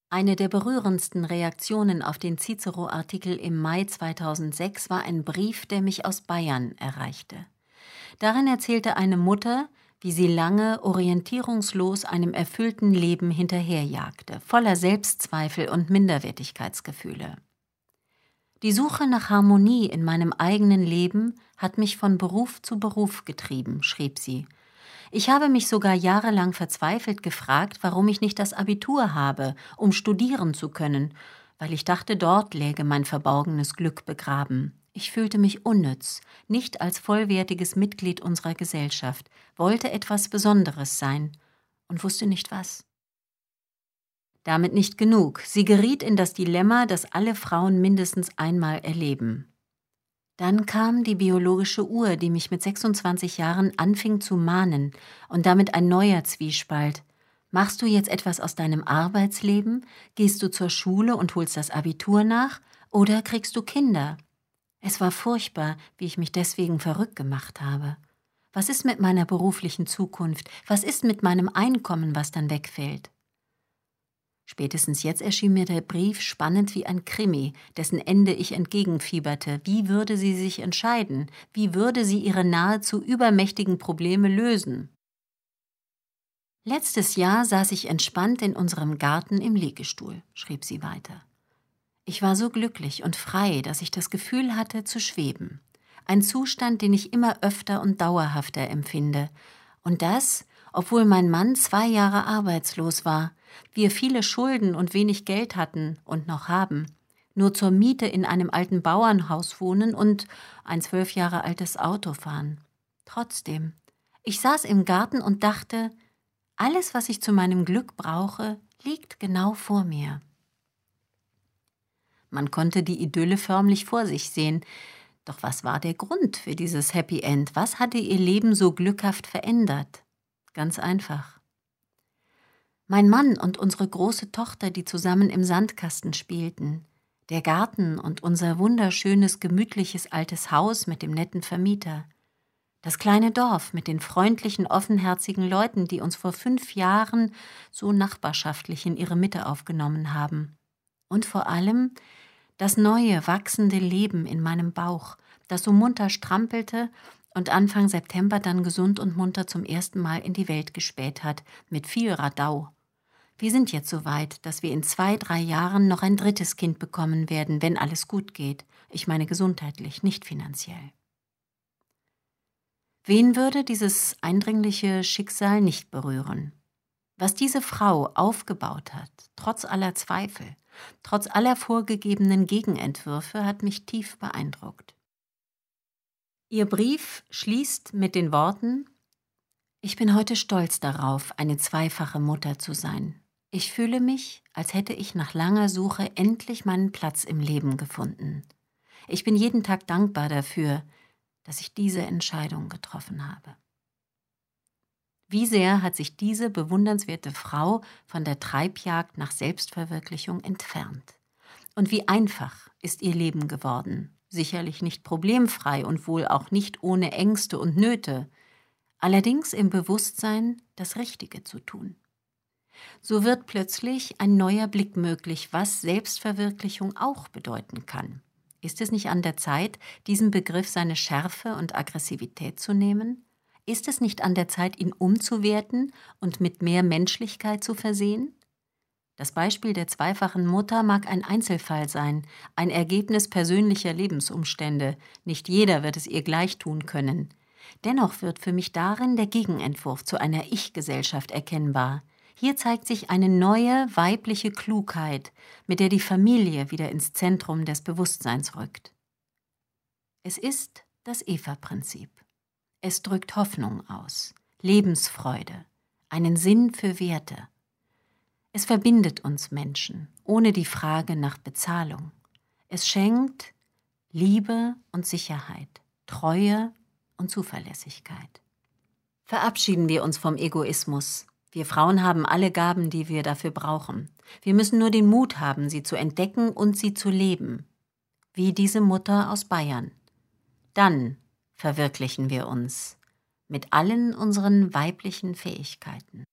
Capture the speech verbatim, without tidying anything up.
Eine der berührendsten Reaktionen auf den Cicero-Artikel im Mai zweitausendsechs war ein Brief, der mich aus Bayern erreichte. Darin erzählte eine Mutter, wie sie lange orientierungslos einem erfüllten Leben hinterherjagte, voller Selbstzweifel und Minderwertigkeitsgefühle. Die Suche nach Harmonie in meinem eigenen Leben hat mich von Beruf zu Beruf getrieben, schrieb sie. Ich habe mich sogar jahrelang verzweifelt gefragt, warum ich nicht das Abitur habe, um studieren zu können, weil ich dachte, dort läge mein verborgenes Glück begraben. Ich fühlte mich unnütz, nicht als vollwertiges Mitglied unserer Gesellschaft, wollte etwas Besonderes sein und wusste nicht was. Damit nicht genug. Sie geriet in das Dilemma, das alle Frauen mindestens einmal erleben. Dann kam die biologische Uhr, die mich mit sechsundzwanzig Jahren anfing zu mahnen, und damit ein neuer Zwiespalt. Machst du jetzt etwas aus deinem Arbeitsleben? Gehst du zur Schule und holst das Abitur nach? Oder kriegst du Kinder? Es war furchtbar, wie ich mich deswegen verrückt gemacht habe. Was ist mit meiner beruflichen Zukunft? Was ist mit meinem Einkommen, was dann wegfällt? Spätestens jetzt erschien mir der Brief spannend wie ein Krimi, dessen Ende ich entgegenfieberte. Wie würde sie sich entscheiden? Wie würde sie ihre nahezu übermächtigen Probleme lösen? Letztes Jahr saß ich entspannt in unserem Garten im Liegestuhl, schrieb sie weiter. Ich war so glücklich und frei, dass ich das Gefühl hatte, zu schweben. Ein Zustand, den ich immer öfter und dauerhafter empfinde. Und das, obwohl mein Mann zwei Jahre arbeitslos war, wir viele Schulden und wenig Geld hatten und noch haben, nur zur Miete in einem alten Bauernhaus wohnen und ein zwölf Jahre altes Auto fahren. Trotzdem, ich saß im Garten und dachte, alles, was ich zu meinem Glück brauche, liegt genau vor mir. Man konnte die Idylle förmlich vor sich sehen. Doch was war der Grund für dieses Happy End? Was hatte ihr Leben so glückhaft verändert? Ganz einfach. Mein Mann und unsere große Tochter, die zusammen im Sandkasten spielten. Der Garten und unser wunderschönes, gemütliches altes Haus mit dem netten Vermieter. Das kleine Dorf mit den freundlichen, offenherzigen Leuten, die uns vor fünf Jahren so nachbarschaftlich in ihre Mitte aufgenommen haben. Und vor allem das neue, wachsende Leben in meinem Bauch, das so munter strampelte und Anfang September dann gesund und munter zum ersten Mal in die Welt gespäht hat, mit viel Radau. Wir sind jetzt so weit, dass wir in zwei, drei Jahren noch ein drittes Kind bekommen werden, wenn alles gut geht. Ich meine gesundheitlich, nicht finanziell. Wen würde dieses eindringliche Schicksal nicht berühren? Was diese Frau aufgebaut hat, trotz aller Zweifel, trotz aller vorgegebenen Gegenentwürfe, hat mich tief beeindruckt. Ihr Brief schließt mit den Worten: Ich bin heute stolz darauf, eine zweifache Mutter zu sein. Ich fühle mich, als hätte ich nach langer Suche endlich meinen Platz im Leben gefunden. Ich bin jeden Tag dankbar dafür, dass ich diese Entscheidung getroffen habe. Wie sehr hat sich diese bewundernswerte Frau von der Treibjagd nach Selbstverwirklichung entfernt? Und wie einfach ist ihr Leben geworden? Sicherlich nicht problemfrei und wohl auch nicht ohne Ängste und Nöte, allerdings im Bewusstsein, das Richtige zu tun. So wird plötzlich ein neuer Blick möglich, was Selbstverwirklichung auch bedeuten kann. Ist es nicht an der Zeit, diesem Begriff seine Schärfe und Aggressivität zu nehmen? Ist es nicht an der Zeit, ihn umzuwerten und mit mehr Menschlichkeit zu versehen? Das Beispiel der zweifachen Mutter mag ein Einzelfall sein, ein Ergebnis persönlicher Lebensumstände. Nicht jeder wird es ihr gleich tun können. Dennoch wird für mich darin der Gegenentwurf zu einer Ich-Gesellschaft erkennbar. Hier zeigt sich eine neue weibliche Klugheit, mit der die Familie wieder ins Zentrum des Bewusstseins rückt. Es ist das Eva-Prinzip. Es drückt Hoffnung aus, Lebensfreude, einen Sinn für Werte. Es verbindet uns Menschen, ohne die Frage nach Bezahlung. Es schenkt Liebe und Sicherheit, Treue und Zuverlässigkeit. Verabschieden wir uns vom Egoismus. Wir Frauen haben alle Gaben, die wir dafür brauchen. Wir müssen nur den Mut haben, sie zu entdecken und sie zu leben. Wie diese Mutter aus Bayern. Dann verwirklichen wir uns mit allen unseren weiblichen Fähigkeiten.